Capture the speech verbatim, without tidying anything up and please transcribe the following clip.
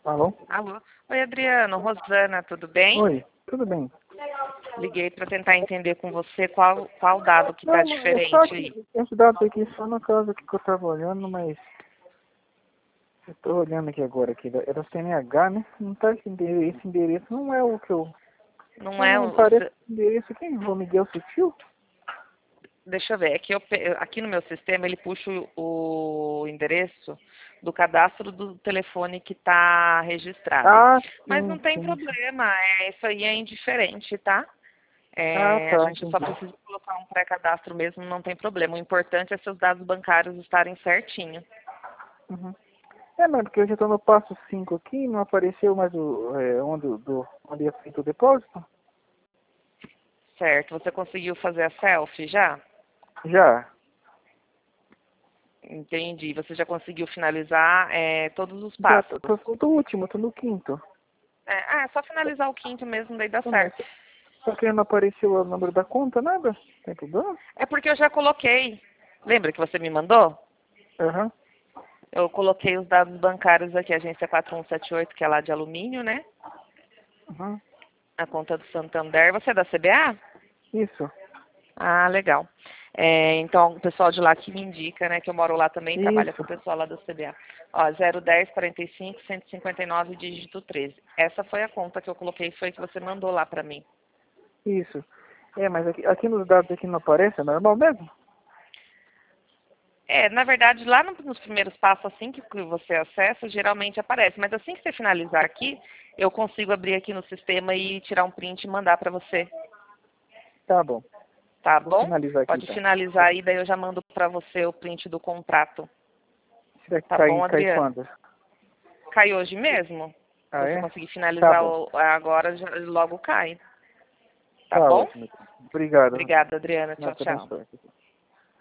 Alô? Alô? Oi, Adriano. Rosana, tudo bem? Oi, tudo bem? Liguei para tentar entender com você qual, qual dado que está Não, é só diferente aí. que esse dado aqui só no caso aqui que eu tava olhando, mas eu tô olhando aqui agora aqui, era C N H, né? Não tá esse endereço, esse endereço não é o que eu. Não é Não o... o parece seu- endereço aqui, João Miguel Sutil? Deixa eu ver. Aqui, eu pe- aqui no meu sistema ele puxa o o endereço do cadastro do telefone que está registrado. Ah, Mas não sim, tem sim. problema. É, isso aí é indiferente, tá? Ah, É, a tá, gente só entendi. precisa colocar um pré-cadastro mesmo, não tem problema. O importante é seus dados bancários estarem certinho. Uhum. É, mas porque eu já tô no passo cinco aqui, não apareceu mais o, é, onde, do, onde é feito o depósito? Certo? Você conseguiu fazer a selfie já? Já, Entendi. Você já conseguiu finalizar é, todos os já, passos. tô, tô, tô no último, tô no quinto. É, ah, é só finalizar o quinto mesmo, daí dá Pô, mas certo. só que não apareceu o número da conta, nada? Tem problema? É porque eu já coloquei. Lembra que você me mandou? Aham. Eu coloquei os dados bancários aqui, agência quatro um sete oito, que é lá de alumínio, né? Uhum. A conta do Santander. Você é da C B A? Isso, Ah, legal. É, então, o pessoal de lá que me indica, né, que eu moro lá também, trabalha com isso, o pessoal lá da C B A. Ó, zero dez, quarenta e cinco, cento e cinquenta e nove, dígito treze. Essa foi a conta que eu coloquei, foi que você mandou lá pra mim. isso. É, mas aqui, aqui nos dados aqui não aparece, é normal mesmo? É, na verdade, lá no- nos primeiros passos, assim que que você acessa, geralmente aparece. Mas assim que você finalizar aqui, eu consigo abrir aqui no sistema e tirar um print e mandar pra você. Tá bom. Tá Vou bom? finalizar aqui Pode então. finalizar aí, daí eu já mando pra você o print do contrato. Será que Tá cai, bom, cai Adriano? quando? Cai hoje mesmo? Se Ah, você é? conseguir Tá finalizar bom. o- agora, já- logo cai. Tá Tá bom? ótimo. Obrigado. Obrigada, Adriana. Tchau, Deus te tchau. abençoe.